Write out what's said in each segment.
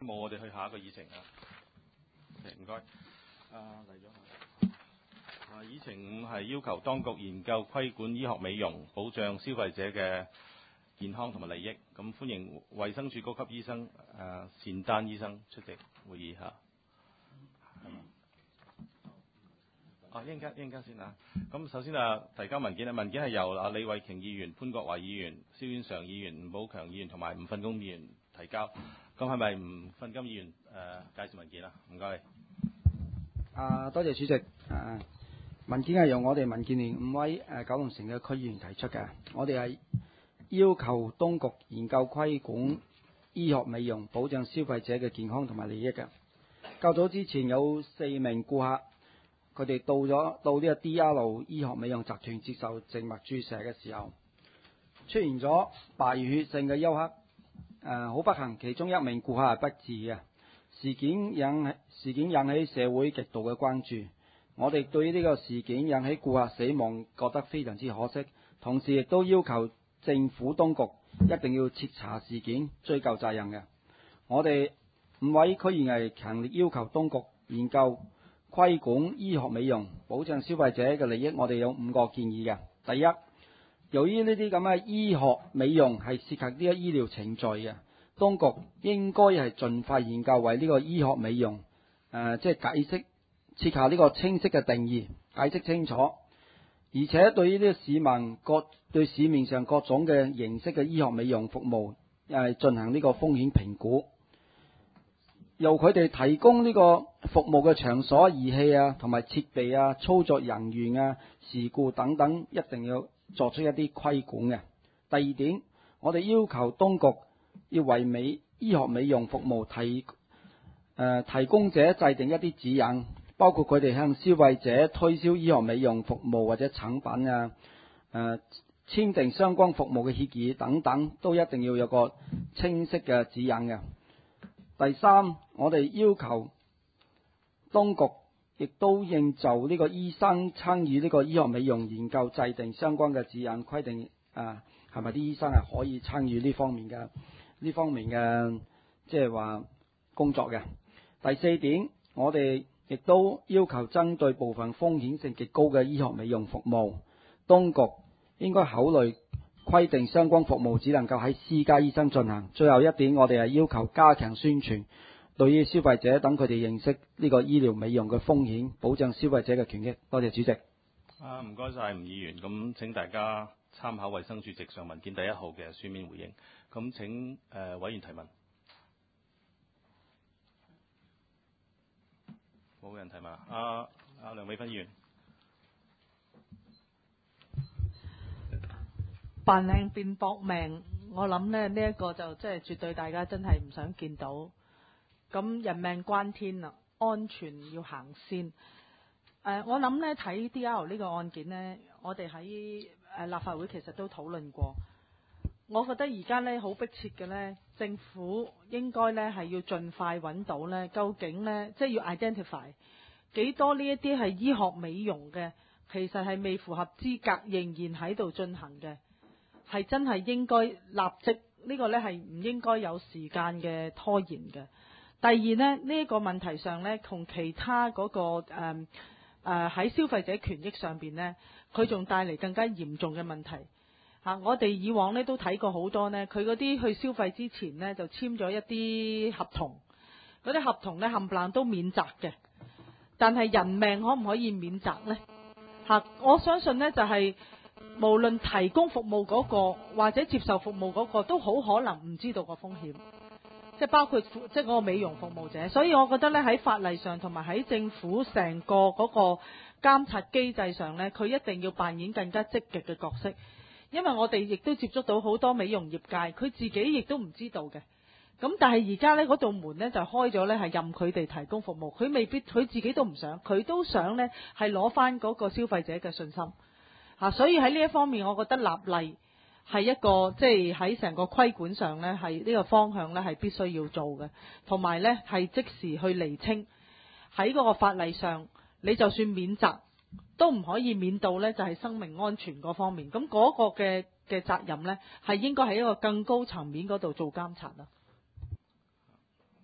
冇，我哋去下一個議程啊。唔該。嚟咗。議程5係要求當局研究規管醫學美容，保障消費者嘅健康同埋利益。咁歡迎衛生署高級醫生單丹醫生出席會議嚇。一陣間先啊。咁首先提交文件文件係由李慧瓊議員、潘國華議員、蕭遠常議員、吳寶強議員同埋吳訓功議員提交。咁係咪吳訓功議員介紹文件啊？唔該。 多謝主席。文件係由我哋民建聯5位九龍城嘅區議員提出嘅。我哋係要求當局研究規管醫學美容，保障消費者嘅健康同埋利益嘅。較早之前有4名顧客，佢哋到呢個 DR 醫學美容集團接受靜脈注射嘅時候，出現咗敗血性嘅休克。好不幸，其中1名顧客係不治嘅。事件引起社會極度嘅關注。我哋對於呢個事件引起顧客死亡覺得非常之可惜，同時亦都要求政府當局一定要徹查事件，追究責任嘅。我哋5位區議員係強烈要求當局研究規管醫學美容，保障消費者嘅利益。我哋有5個建議嘅。第一，由於呢啲咁嘅醫學美容係涉及呢個醫療程序嘅，當局應該係盡快研究為呢個醫學美容即係解釋設下呢個清晰嘅定義，解釋清楚，而且對於呢個市民對市面上各種嘅形式嘅醫學美容服務進行呢個風險評估，由佢哋提供呢個服務嘅場所、儀器同埋設備操作人員事故等等，一定要作出一啲規管嘅。第二點，我哋要求當局要為醫學美容服務提供者制定一啲指引，包括佢哋向消費者推銷醫學美容服務或者產品簽訂相關服務嘅協議等等，都一定要有個清晰嘅指引嘅。第三，我哋要求當局亦都應就呢個醫生參與呢個醫學美容研究制定相關嘅指引，規定係咪啲醫生係可以參與呢方面嘅即係話工作嘅。第四點，我哋亦都要求針對部分風險性極高嘅醫學美容服務，當局應該考慮規定相關服務只能夠喺私家醫生進行。最後一點，我哋係要求加強宣傳，對於消費者等佢哋認識呢個醫療美容嘅風險，保障消費者嘅權益。多謝主席。 唔該晒吳議員。咁請大家參考衛生署直上文件第1號嘅書面回應。咁請委員提問。冇人提問。梁美芬議員。 扮靚變搏命，我諗呢一個就即係絕對大家真係唔想見到。咁人命關天啦，安全要行先。我諗呢睇 DR 呢個案件呢，我哋喺立法會其實都討論過。我覺得而家呢好迫切嘅呢，政府應該呢係要盡快揾到呢，究竟呢即係要 identify 幾多呢一啲係醫學美容嘅，其實係未符合資格，仍然喺度進行嘅，係真係應該立即呢個呢係唔應該有時間嘅拖延嘅。第二呢，呢個問題上呢，同其他嗰個喺消費者權益上邊呢，佢仲帶嚟更加嚴重嘅問題。我哋以往呢都睇過好多呢，佢嗰啲去消費之前呢，就簽咗一啲合同，嗰啲合同呢冚唪唥都免責嘅，但係人命可唔可以免責呢？我相信呢就係無論提供服務嗰個或者接受服務嗰個都好可能唔知道個風險，即係包括即係嗰個美容服務者。所以我覺得呢喺法例上同埋喺政府成個嗰個監察機制上呢，佢一定要扮演更加積極嘅角色。因為我哋亦都接觸到好多美容業界，佢自己亦都唔知道嘅。咁但係而家呢嗰道門呢就開咗呢，係任佢哋提供服務。佢未必佢自己都唔想，佢都想呢係攞翻嗰個消費者嘅信心。所以喺呢一方面，我覺得立例係一個即係喺成個規管上呢，係呢個方向呢係必須要做嘅，同埋呢係即時去釐清喺嗰個法例上，你就算免責都唔可以免到呢就係生命安全嗰方面。咁嗰個嘅責任呢，係應該喺一個更高層面嗰度做監察啦。 唔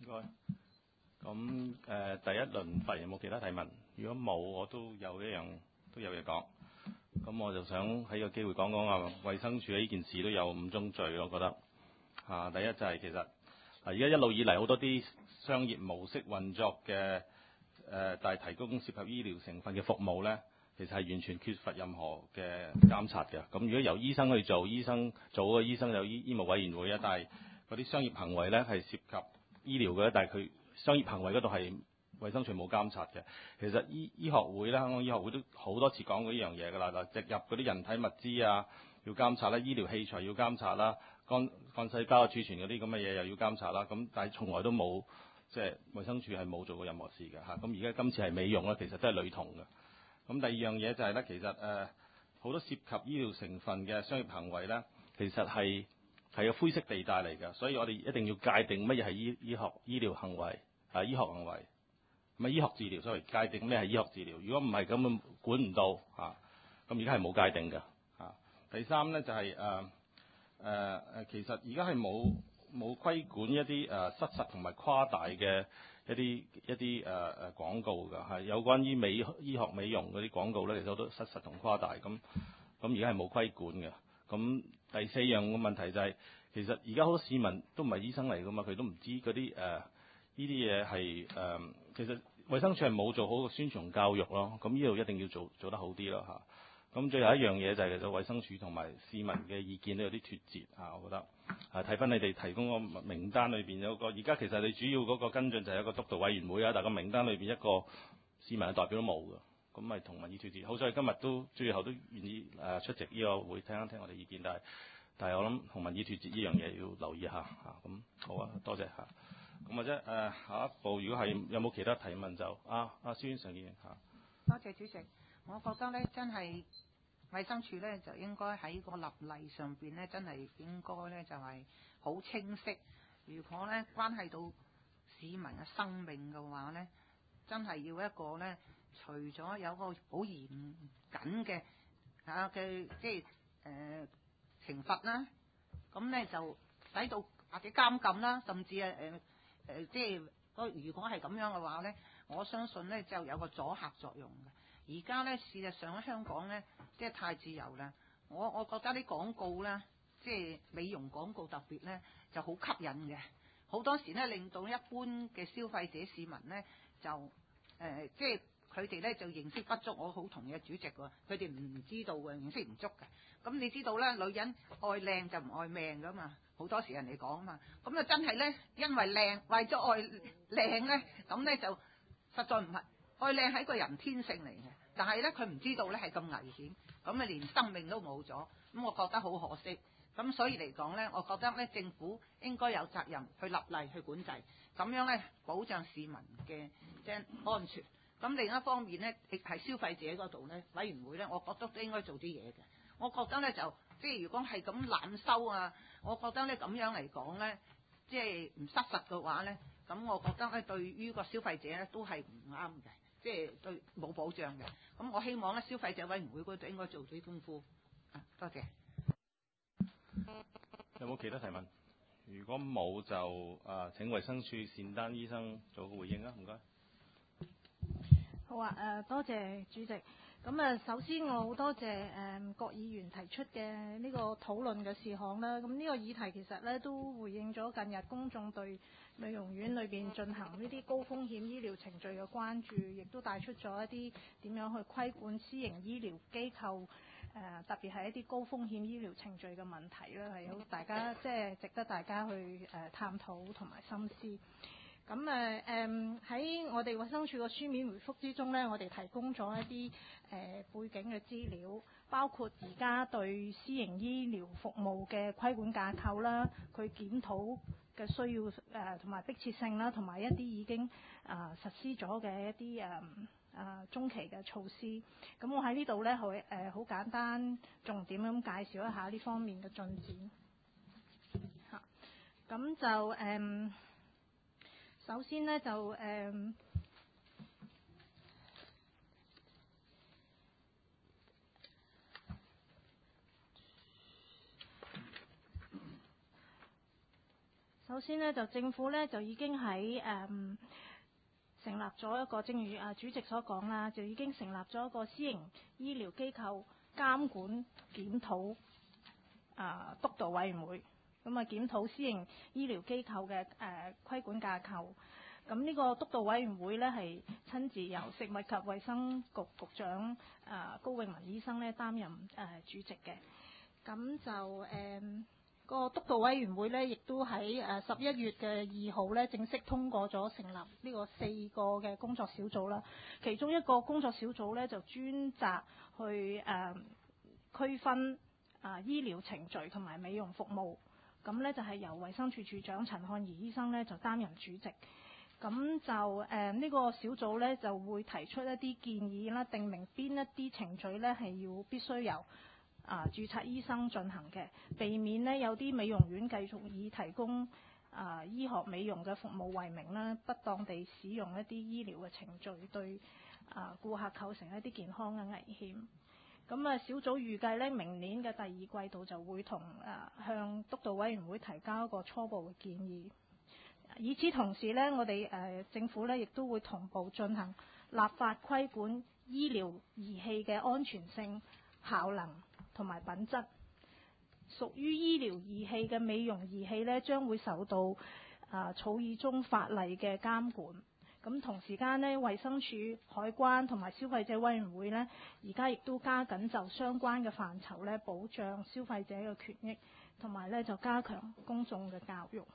該。咁第一輪發言有冇其他提問？如果冇，我都有嘢講。咁我就想喺個機會講講啊，衛生署喺呢件事都有5宗罪，我覺得第一就係其實而家一路以嚟好多啲商業模式運作嘅但係提供涉及醫療成分嘅服務呢，其實係完全缺乏任何嘅監察嘅。咁如果由醫生去做，醫生有醫務委員會啊，但係嗰啲商業行為呢係涉及醫療嘅，但係佢商業行為嗰度係衛生署冇監察嘅。其實醫學會咧，香港醫學會都好多次講過呢樣嘢㗎啦。嗱，植入嗰啲人體物資啊，要監察啦；醫療器材要監察啦；幹細胞儲存嗰啲咁嘅嘢又要監察啦。咁但係從來都冇，即係衛生署係冇做過任何事嘅嚇。咁而家今次係美容咧，其實都係類同嘅。咁第二樣嘢就係咧，其實好多涉及醫療成分嘅商業行為咧，其實係個灰色地帶嚟嘅。所以我哋一定要界定乜嘢係醫療行為。醫學行為，唔係醫學治療，所謂界定咩係醫學治療。如果唔係咁，管唔到嚇。咁而家係冇界定嘅嚇。第三咧就係其實而家係冇規管一啲失實同埋誇大嘅一啲廣告㗎嚇。有關於醫學美容嗰啲廣告咧，其實都失實同誇大。咁而家係冇規管嘅。咁第四樣嘅問題就係，其實而家好多市民都唔係醫生嚟㗎嘛，佢都唔知嗰啲呢啲嘢係其實衛生署係冇做好個宣傳教育咯，咁呢度一定要做得好啲咯嚇。咁最後一樣嘢就係其實衛生署同埋市民嘅意見都有啲脫節嚇，我覺得睇翻你哋提供個名單裏邊有個，而家其實你主要嗰個跟進就係一個督導委員會啊，但係個名單裏邊一個市民嘅代表都冇㗎，咁咪同民意脫節。好彩今日都最後都願意出席呢個會，聽一聽我哋意見，但係我諗同民意脫節呢樣嘢要留意下嚇。咁好啊，多謝嚇。咁或者下一步如果係有冇其他提問就蕭院常議員嚇。 多謝主席，我覺得咧真係衛生署咧就應該喺個立例上邊咧真係應該咧就係好清晰。如果咧關係到市民嘅生命嘅話咧，真係要一個咧除咗有個好嚴謹嘅即係懲罰啦，咁咧就使到或者監禁啦，甚至即係如果係咁樣嘅話咧，我相信咧就有個阻嚇作用嘅。而家咧事實上喺香港咧，即係太自由啦。我覺得啲廣告咧，即係美容廣告特別咧就好吸引嘅，好多時咧令到一般嘅消費者市民咧就即係佢哋咧就認識不足。我好同意主席喎，佢哋唔知道嘅，認識唔足嘅。咁你知道咧，女人愛靚就唔愛命噶嘛，好多時人哋講啊嘛。咁啊真係咧，因為靚為咗愛靚咧，咁咧就實在唔係愛靚係一個人天性嚟嘅。但係咧佢唔知道咧係咁危險，咁啊連生命都冇咗。咁我覺得好可惜。咁所以嚟講咧，我覺得咧政府應該有責任去立例去管制，咁樣咧保障市民嘅即係安全。咁另一方面咧，亦係消費者嗰度咧，委員會咧，我覺得都應該做啲嘢嘅。我覺得咧就即係如果係咁濫收啊，我覺得咧咁樣嚟講咧，即係唔失實嘅話咧，咁我覺得咧對於個消費者咧都係唔啱嘅，即係對冇保障嘅。咁我希望咧消費者委員會嗰度應該做啲功夫。多謝。 有冇其他提問？如果冇就請衛生署善丹醫生做個回應啊，唔該。 好啊，多謝主席。咁首先我好多謝郭議員提出嘅呢個討論嘅事項啦。咁呢個議題其實咧都回應咗近日公眾對美容院裏邊進行呢啲高風險醫療程序嘅關注，亦都帶出咗一啲點樣去規管私營醫療機構，特別係一啲高風險醫療程序嘅問題啦，係有大家即係值得大家去探討同埋深思。咁喺我哋衛生署個書面回覆之中呢，我哋提供咗一啲背景嘅資料，包括而家對私營醫療服務嘅規管架構啦，佢檢討嘅需要同埋迫切性啦，同埋一啲已經實施咗嘅一啲中期嘅措施。咁我喺呢度呢，好簡單重點咁介紹一下呢方面嘅進展。咁就首先呢，就首首先呢，就政府呢，就已經喺成立咗一個，正如主席所講啦，就已經成立咗一個私營醫療機構監管檢討督導委員會，咁檢討私營醫療機構嘅規管架構。咁呢個督導委員會呢，係親自由食物及衛生局局長高永文醫生呢擔任主席嘅。咁就個督導委員會呢，亦都喺11月嘅2號呢正式通過咗成立呢個4個嘅工作小組啦。其中一個工作小組呢，就專責去區分醫療程序同埋美容服務。咁呢，就係由衛生署署長陳漢儀醫生呢，就擔任主席。咁就呢個小組呢，就會提出一啲建議啦，定明邊一啲程序呢係要必須由註冊醫生進行嘅，避免呢有啲美容院繼續以提供醫學美容嘅服務為名啦，不當地使用一啲醫療嘅程序，對顧客構成一啲健康嘅危險。咁小組預計呢，明年嘅第二季度就會向督導委員會提交一個初步嘅建議。與此同時呢，我哋政府呢亦都會同步進行立法規管醫療儀器嘅安全性、效能同埋品質。屬於醫療儀器嘅美容儀器呢，將會受到草擬中法例嘅監管。咁同時間呢，衛生署、海關同埋消費者委員會呢，而家亦都加緊就相關嘅範疇呢，保障消費者嘅權益，同埋呢就加強公眾嘅教育。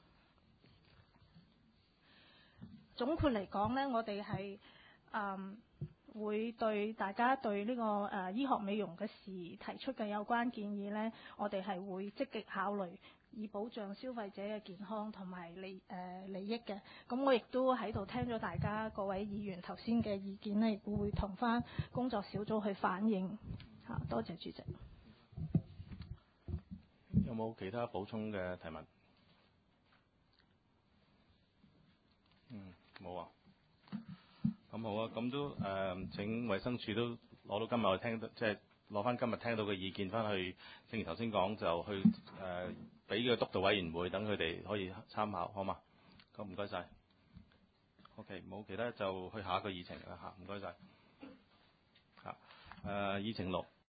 總括嚟講呢，我哋係會對大家對呢個醫學美容嘅事提出嘅有關建議呢，我哋係會積極考慮，以保障消費者嘅健康同埋利益嘅。咁我亦都喺度聽咗大家各位議員頭先嘅意見呢，亦會同翻工作小組去反映。多謝主席。 有冇其他補充嘅提問？冇啊。咁好啊，咁都請衛生署都攞到今日我聽到，即係攞翻今日聽到嘅意見翻去，正如頭先講就去俾個督導委員會等佢哋可以參考，好嘛？咁唔該晒。OK， 冇其他就去下一個議程啦嚇，唔該晒。議程6。